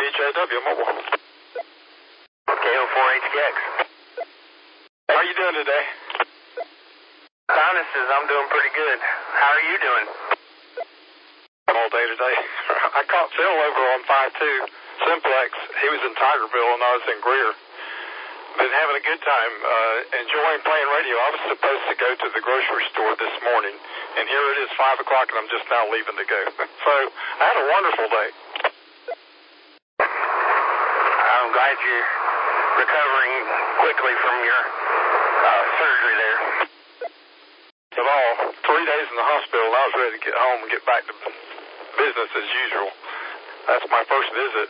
DJW Mobile. KO4HKX. How are you doing today? Sinuses, I'm doing pretty good. How are you doing? All day today. I caught Phil over on 5-2 Simplex. He was in Tigerville and I was in Greer. Been having a good time, enjoying playing radio. I was supposed to go to the grocery store this morning, and here it is 5 o'clock, and I'm just now leaving to go. So I had a wonderful day. I'm glad you're recovering quickly from your surgery there. At all, 3 days in the hospital, I was ready to get home and get back to business as usual. That's my first visit.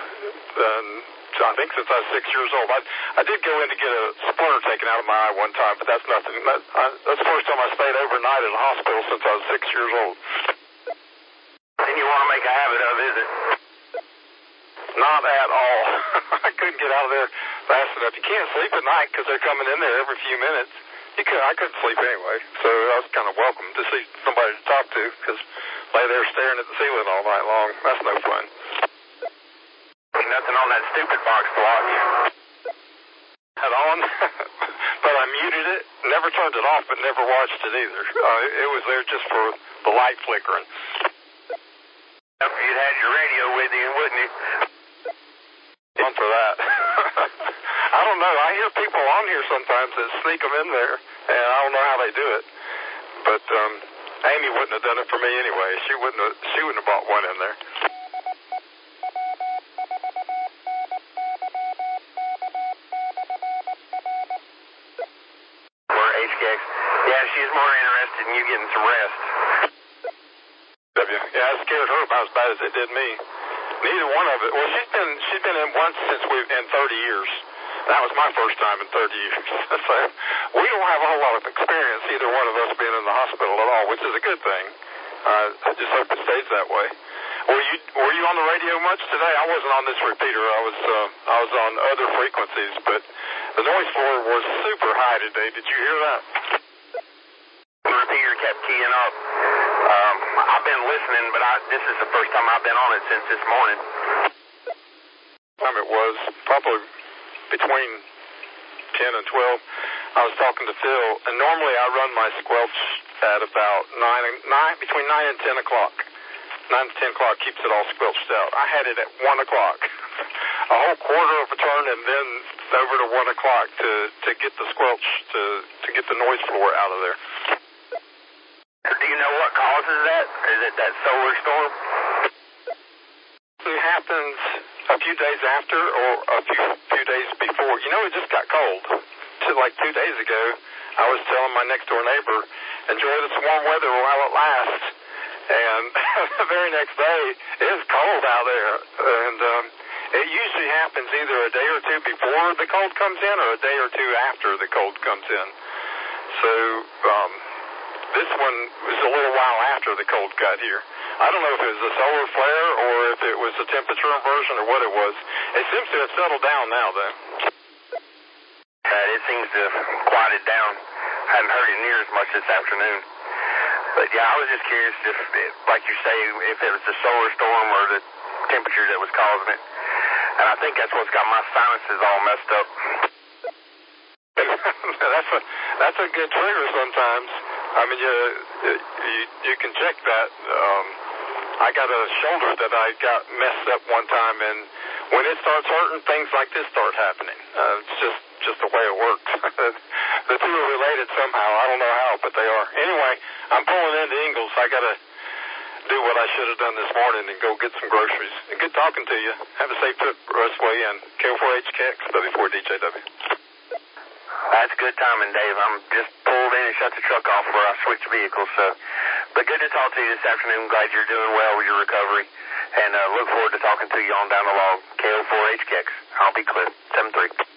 I think since I was 6 years old. I did go in to get a splinter taken out of my eye one time, but that's nothing. That's the first time I stayed overnight in a hospital since I was 6 years old. And you want to make a habit of, is it? Not at all. I couldn't get out of there fast enough. You can't sleep at night because they're coming in there every few minutes. I couldn't sleep anyway, so I was kind of welcome to see somebody to talk to because lay there staring at the ceiling all night long. That's no fun. Nothing on that stupid box to watch. Had on, but I muted it, never turned it off, but never watched it either. It was there just for the light flickering. You'd had your radio with you, wouldn't you? Fun for that. I don't know. I hear people on here sometimes that sneak them in there, and I don't know how they do it. But Amy wouldn't have done it for me anyway. She wouldn't have bought one in there. HKX. Yeah, she's more interested in you getting some rest. Yeah, it scared her about as bad as it did me. Neither one of it. Well, she's been in once since in 30 years. That was my first time in 30 years. So we don't have a whole lot of experience, either one of us being in the hospital at all, which is a good thing. I just hope it stays that way. Were you on the radio much today? I wasn't on this repeater. I was on other frequencies, but the noise floor was super high today. Did you hear that? The repeater kept keying up. I've been listening, but this is the first time I've been on it since this morning. It was probably between 10 and 12. I was talking to Phil, and normally I run my squelch at about between 9 and 10 o'clock. 9 to 10 o'clock keeps it all squelched out. I had it at 1 o'clock. A whole quarter of a turn and then over to 1 o'clock to get the squelch, to get the noise floor out of there. Do you know what causes that? Is it that solar storm? It happens a few days after or a few days before. You know, it just got cold. Like 2 days ago, I was telling my next door neighbor, enjoy this warm weather while it lasts. And the very next day, it's cold out there. And it usually happens either a day or two before the cold comes in or a day or two after the cold comes in. So this one was a little while after the cold got here. I don't know if it was a solar flare or if it was a temperature inversion or what it was. It seems to have settled down now, though. It seems to have quieted down. I hadn't heard it near as much this afternoon. But yeah, I was just curious if, like you say, if it was the solar storm or the temperature that was causing it. And I think that's what's got my sinuses all messed up. That's a good trigger sometimes. I mean, you can check that. I got a shoulder that I got messed up one time, and when it starts hurting, things like this start happening. It's just the way it works. The two are related somehow. I don't know how, but they are. Anyway, I'm pulling into Ingalls. I got to do what I should have done this morning and go get some groceries. Good talking to you. Have a safe trip rest way in. KO4HKX, W4DJW. That's good timing, Dave. I'm just pulled in and shut the truck off where I switched vehicles. But good to talk to you this afternoon. Glad you're doing well with your recovery. And look forward to talking to you on down the log. KO4HKX. I'll be clear. 7-3.